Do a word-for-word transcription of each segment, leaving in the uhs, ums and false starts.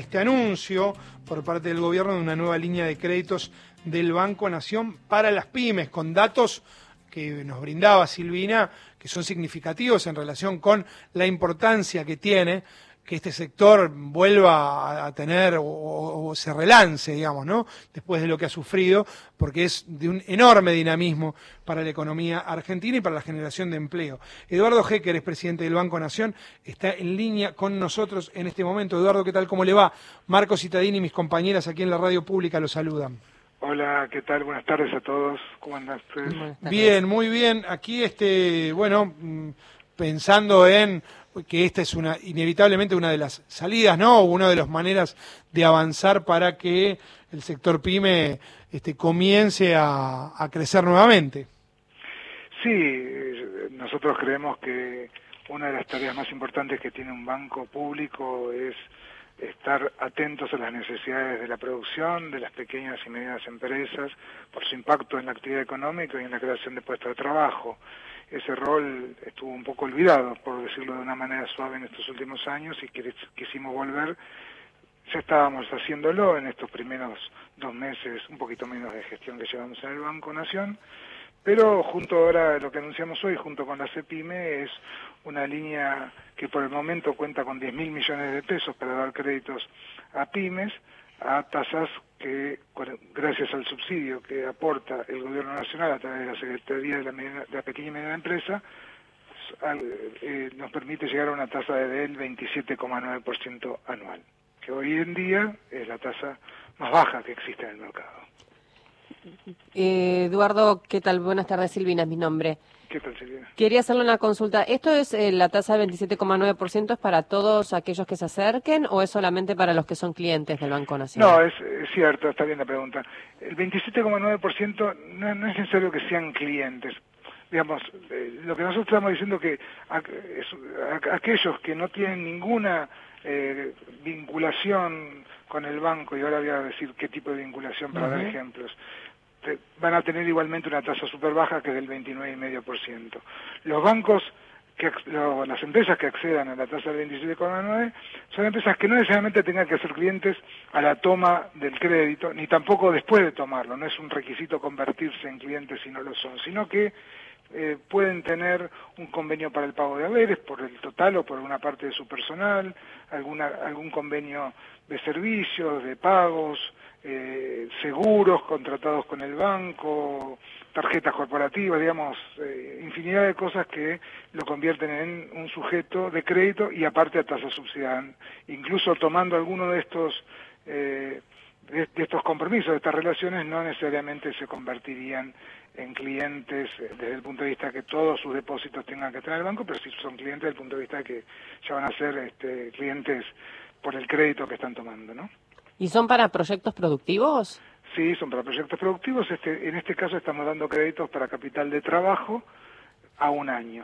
este anuncio por parte del gobierno de una nueva línea de créditos del Banco Nación para las pymes, con datos que nos brindaba Silvina, que son significativos en relación con la importancia que tiene que este sector vuelva a tener o, o se relance, digamos, ¿no? Después de lo que ha sufrido, porque es de un enorme dinamismo para la economía argentina y para la generación de empleo. Eduardo Hecker es presidente del Banco Nación, está en línea con nosotros en este momento. Eduardo, ¿qué tal? ¿Cómo le va? Marco Cittadini y mis compañeras aquí en la radio pública lo saludan. Hola, ¿qué tal? Buenas tardes a todos. ¿Cómo andan ustedes? Bien, muy bien. Aquí, este, bueno, pensando en que esta es una inevitablemente una de las salidas, ¿no? Una de las maneras de avanzar para que el sector pyme este, comience a, a crecer nuevamente. Sí, nosotros creemos que una de las tareas más importantes que tiene un banco público es estar atentos a las necesidades de la producción, de las pequeñas y medianas empresas, por su impacto en la actividad económica y en la creación de puestos de trabajo. Ese rol estuvo un poco olvidado, por decirlo de una manera suave, en estos últimos años y quisimos volver. Ya estábamos haciéndolo en estos primeros dos meses, un poquito menos de gestión que llevamos en el Banco Nación, pero junto ahora a lo que anunciamos hoy, junto con la CEPYME, es una línea que por el momento cuenta con diez mil millones de pesos para dar créditos a pymes, a tasas que, gracias al subsidio que aporta el Gobierno Nacional a través de la Secretaría de la, Mediana, de la Pequeña y Mediana Empresa, al, eh, nos permite llegar a una tasa del veintisiete coma nueve por ciento anual, que hoy en día es la tasa más baja que existe en el mercado. Eh, Eduardo, ¿qué tal? Buenas tardes, Silvina es mi nombre. ¿Qué tal, Silvina? Quería hacerle una consulta. ¿Esto es eh, la tasa del veintisiete coma nueve por ciento es para todos aquellos que se acerquen o es solamente para los que son clientes del Banco Nacional? No, es, es cierto, está bien la pregunta. El veintisiete coma nueve por ciento no, no es necesario que sean clientes. Digamos, eh, lo que nosotros estamos diciendo que a, es, a, aquellos que no tienen ninguna eh, vinculación con el banco, y ahora voy a decir qué tipo de vinculación para uh-huh. dar ejemplos, te, van a tener igualmente una tasa súper baja que es del veintinueve coma cinco por ciento. Los bancos, que lo, las empresas que accedan a la tasa del veintisiete coma nueve son empresas que no necesariamente tengan que ser clientes a la toma del crédito, ni tampoco después de tomarlo. No es un requisito convertirse en clientes si no lo son, sino que Eh, pueden tener un convenio para el pago de haberes por el total o por una parte de su personal, alguna, algún convenio de servicios, de pagos, eh, seguros contratados con el banco, tarjetas corporativas, digamos, eh, infinidad de cosas que lo convierten en un sujeto de crédito y aparte a tasa subsidiada. Incluso tomando alguno de estos eh, de, de estos compromisos, de estas relaciones, no necesariamente se convertirían en clientes desde el punto de vista que todos sus depósitos tengan que tener el banco, pero sí son clientes desde el punto de vista de que ya van a ser este, clientes por el crédito que están tomando, ¿no? ¿Y son para proyectos productivos? Sí, son para proyectos productivos. Este, en este caso estamos dando créditos para capital de trabajo a un año,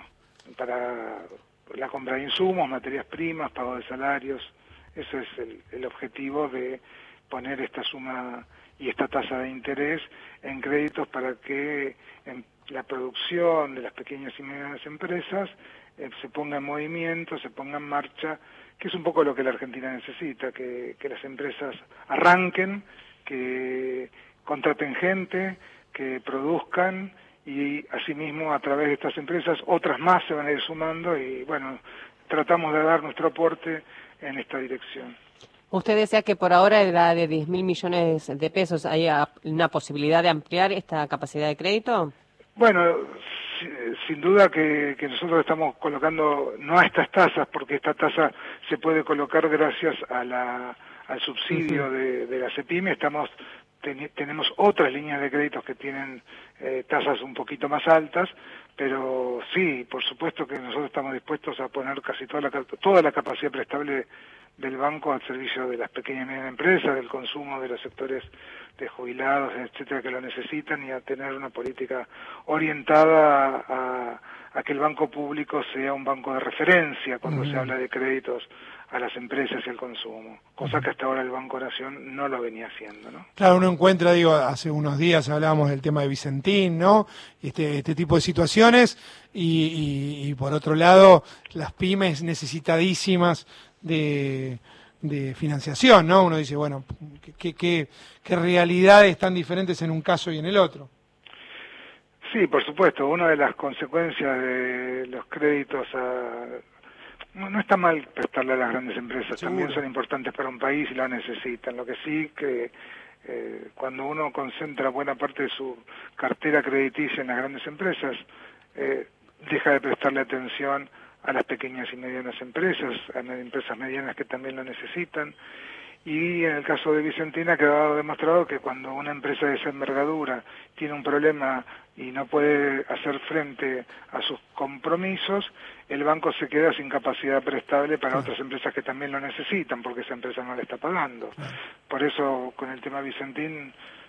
para la compra de insumos, materias primas, pago de salarios. Ese es el, el objetivo de poner esta suma y esta tasa de interés en créditos para que en la producción de las pequeñas y medianas empresas eh, se ponga en movimiento, se ponga en marcha, que es un poco lo que la Argentina necesita, que, que las empresas arranquen, que contraten gente, que produzcan y asimismo a través de estas empresas otras más se van a ir sumando y bueno, tratamos de dar nuestro aporte en esta dirección. Usted decía que por ahora era de diez mil millones de pesos. ¿Hay una posibilidad de ampliar esta capacidad de crédito? Bueno, sin duda que, que nosotros estamos colocando, no a estas tasas, porque esta tasa se puede colocar gracias a la, al subsidio uh-huh. de, de la CEPYME. Estamos, ten, tenemos otras líneas de créditos que tienen eh, tasas un poquito más altas, pero sí, por supuesto que nosotros estamos dispuestos a poner casi toda la, toda la capacidad prestable del banco al servicio de las pequeñas y medianas empresas, del consumo de los sectores de jubilados, etcétera, que lo necesitan, y a tener una política orientada a, a que el banco público sea un banco de referencia cuando uh-huh. se habla de créditos a las empresas y al consumo, cosa que hasta ahora el Banco Nación no lo venía haciendo, ¿no? Claro, uno encuentra, digo, hace unos días hablábamos del tema de Vicentín, ¿no? Este, este tipo de situaciones, y, y, y por otro lado, las pymes necesitadísimas de, de financiación, ¿no? Uno dice, bueno, ¿qué, qué, qué realidades tan diferentes en un caso y en el otro? Sí, por supuesto. Una de las consecuencias de los créditos a... No, no está mal prestarle a las grandes empresas, Seguro. También son importantes para un país y lo necesitan. Lo que sí que eh, cuando uno concentra buena parte de su cartera crediticia en las grandes empresas, eh, deja de prestarle atención a las pequeñas y medianas empresas, a las empresas medianas que también lo necesitan. Y en el caso de Vicentina ha quedado demostrado que cuando una empresa de esa envergadura tiene un problema y no puede hacer frente a sus compromisos, el banco se queda sin capacidad prestable para otras empresas que también lo necesitan, porque esa empresa no le está pagando. Por eso, con el tema Vicentín,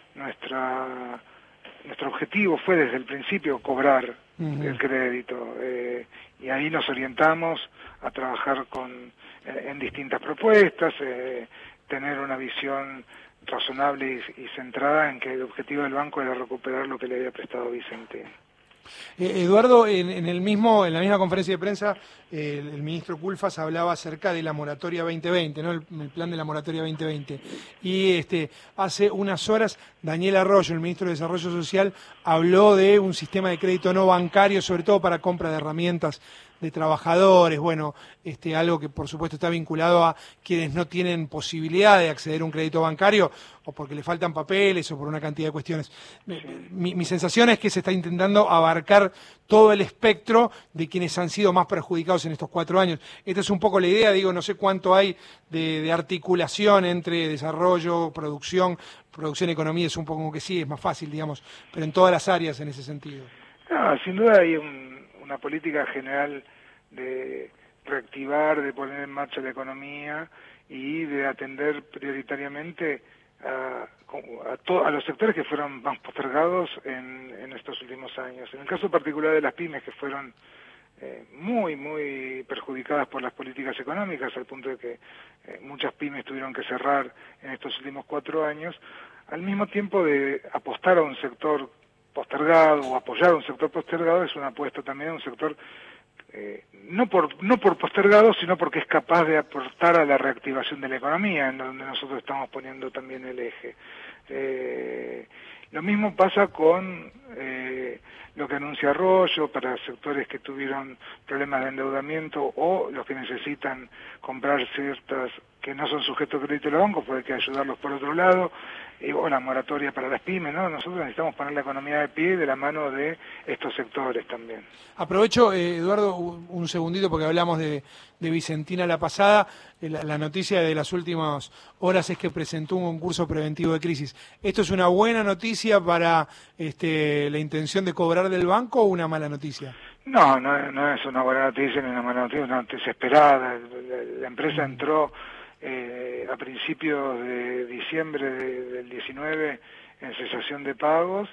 nuestra nuestro objetivo fue desde el principio cobrar uh-huh. el crédito, eh, y ahí nos orientamos a trabajar con en, en distintas propuestas, eh, tener una visión razonable y, y centrada en que el objetivo del banco era recuperar lo que le había prestado Vicentín. Eh, Eduardo, en, en el mismo, en la misma conferencia de prensa, eh, el, el ministro Culfas hablaba acerca de la moratoria veinte veinte, ¿no? El, el plan de la moratoria veinte veinte. Y este, hace unas horas, Daniel Arroyo, el ministro de Desarrollo Social, habló de un sistema de crédito no bancario, sobre todo para compra de herramientas de trabajadores, bueno, este, algo que por supuesto está vinculado a quienes no tienen posibilidad de acceder a un crédito bancario, o porque le faltan papeles, o por una cantidad de cuestiones. Mi, mi sensación es que se está intentando abarcar todo el espectro de quienes han sido más perjudicados en estos cuatro años. Esta es un poco la idea, digo, no sé cuánto hay de, de articulación entre desarrollo, producción, producción y economía, es un poco como que sí, es más fácil, digamos, pero en todas las áreas en ese sentido. No, sin duda hay un, una política general de reactivar, de poner en marcha la economía y de atender prioritariamente a, a, to, a los sectores que fueron más postergados en, en estos últimos años. En el caso particular de las pymes, que fueron eh, muy, muy perjudicadas por las políticas económicas, al punto de que eh, muchas pymes tuvieron que cerrar en estos últimos cuatro años, al mismo tiempo de apostar a un sector postergado o apoyar a un sector postergado, es una apuesta también a un sector Eh, no por no por postergado, sino porque es capaz de aportar a la reactivación de la economía, en donde nosotros estamos poniendo también el eje. Eh, lo mismo pasa con eh, lo que anuncia Arroyo para sectores que tuvieron problemas de endeudamiento o los que necesitan comprar ciertas que no son sujetos de crédito de los bancos, pues hay que ayudarlos por otro lado, y, o la moratoria para las pymes, ¿no? Nosotros necesitamos poner la economía de pie de la mano de estos sectores también. Aprovecho, eh, Eduardo, un segundito porque hablamos de, de Vicentina la pasada. La, la noticia de las últimas horas es que presentó un concurso preventivo de crisis. ¿Esto es una buena noticia para este, la intención de cobrar del banco o una mala noticia? No, no, no es una buena noticia ni una mala noticia, es una noticia esperada. La, la empresa entró eh, a principios de diciembre de, del diecinueve en cesación de pagos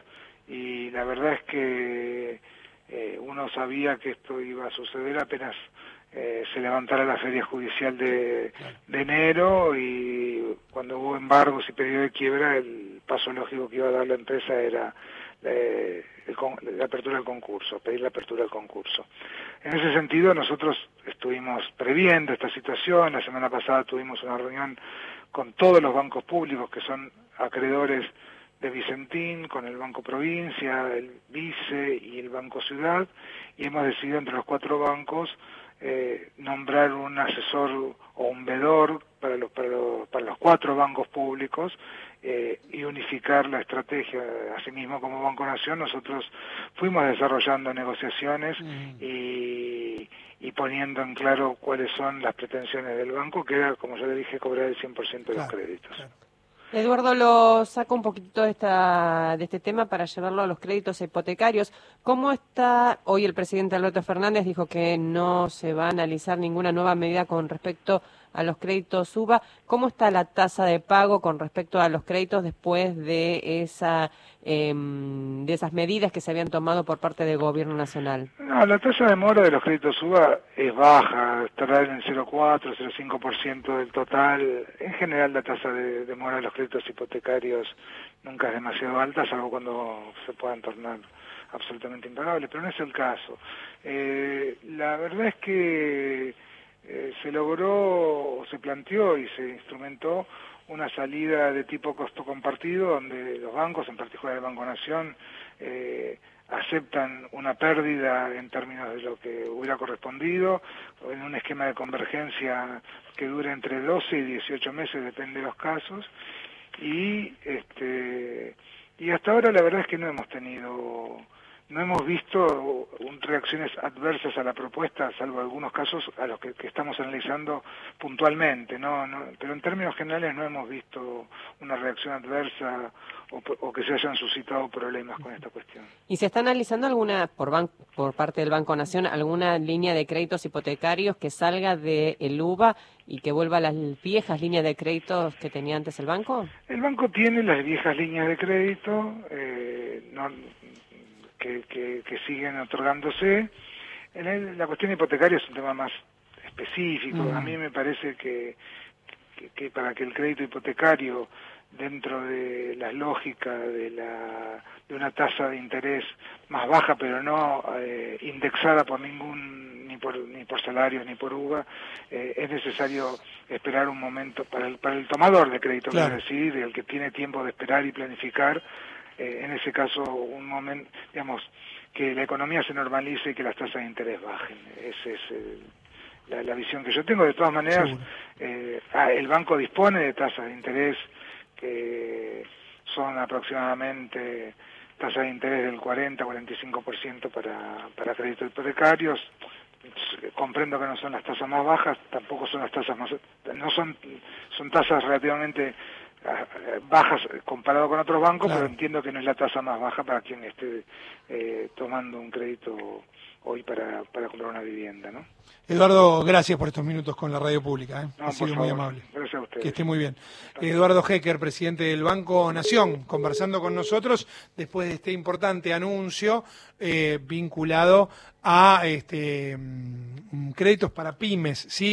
y la verdad es que eh, uno sabía que esto iba a suceder apenas eh, se levantara la feria judicial de, de enero, y cuando hubo embargos y pedido de quiebra, el paso lógico que iba a dar la empresa era eh, el, la apertura del concurso, pedir la apertura del concurso. En ese sentido, nosotros estuvimos previendo esta situación. La semana pasada tuvimos una reunión con todos los bancos públicos que son acreedores de Vicentín, con el Banco Provincia, el Vice y el Banco Ciudad, y hemos decidido entre los cuatro bancos eh, nombrar un asesor o un vedor para los, para los, para los cuatro bancos públicos eh, y unificar la estrategia. Asimismo, como Banco Nación, nosotros fuimos desarrollando negociaciones mm. y, y poniendo en claro cuáles son las pretensiones del banco, que era, como ya le dije, cobrar el cien por ciento de claro, los créditos. Claro. Eduardo, lo saco un poquito de, esta, de este tema para llevarlo a los créditos hipotecarios. ¿Cómo está? Hoy el presidente Alberto Fernández dijo que no se va a analizar ninguna nueva medida con respecto a los créditos U B A. ¿Cómo está la tasa de pago con respecto a los créditos después de esa eh, de esas medidas que se habían tomado por parte del gobierno nacional? No, la tasa de mora de los créditos U B A es baja, estará en el cero coma cuatro, cero coma cinco por ciento del total. En general, la tasa de, de mora de los créditos hipotecarios nunca es demasiado alta, salvo cuando se puedan tornar absolutamente impagables, pero no es el caso. Eh, la verdad es que eh, se logró, o se planteó y se instrumentó una salida de tipo costo compartido, donde los bancos, en particular el Banco Nación, eh, aceptan una pérdida en términos de lo que hubiera correspondido, en un esquema de convergencia que dure entre doce y dieciocho meses, depende de los casos, y este y hasta ahora la verdad es que no hemos tenido, no hemos visto reacciones adversas a la propuesta, salvo algunos casos a los que, que estamos analizando puntualmente, no, no, pero en términos generales no hemos visto una reacción adversa o, o que se hayan suscitado problemas con esta cuestión. ¿Y se está analizando alguna, por, ban por parte del Banco Nación, alguna línea de créditos hipotecarios que salga del U B A y que vuelva a las viejas líneas de créditos que tenía antes el banco? El banco tiene las viejas líneas de crédito, eh, no, que, que, que siguen otorgándose. En el, la cuestión hipotecaria es un tema más específico. Mm. A mí me parece que, que, que para que el crédito hipotecario, dentro de la lógica de, la, de una tasa de interés más baja, pero no eh, indexada por ningún, ni por, ni por salarios ni por U V A, eh, es necesario esperar un momento para el, para el tomador de crédito, claro. Quiero decir, el que tiene tiempo de esperar y planificar, eh, en ese caso un momento, digamos, que la economía se normalice y que las tasas de interés bajen. Esa es el, la, la visión que yo tengo. De todas maneras, eh, ah, el banco dispone de tasas de interés que son aproximadamente tasas de interés del cuarenta a cuarenta y cinco por ciento para, para créditos hipotecarios. Comprendo que no son las tasas más bajas, tampoco son las tasas más, no son, son tasas relativamente bajas comparado con otros bancos, claro. Pero entiendo que no es la tasa más baja para quien esté eh, tomando un crédito hoy para, para comprar una vivienda, ¿no? Eduardo, gracias por estos minutos con la radio pública, ¿eh? No, ha sido muy amable. Gracias a ustedes. Que esté muy bien. Eduardo Hecker, presidente del Banco Nación, conversando con nosotros después de este importante anuncio eh, vinculado a este, créditos para pymes, ¿sí?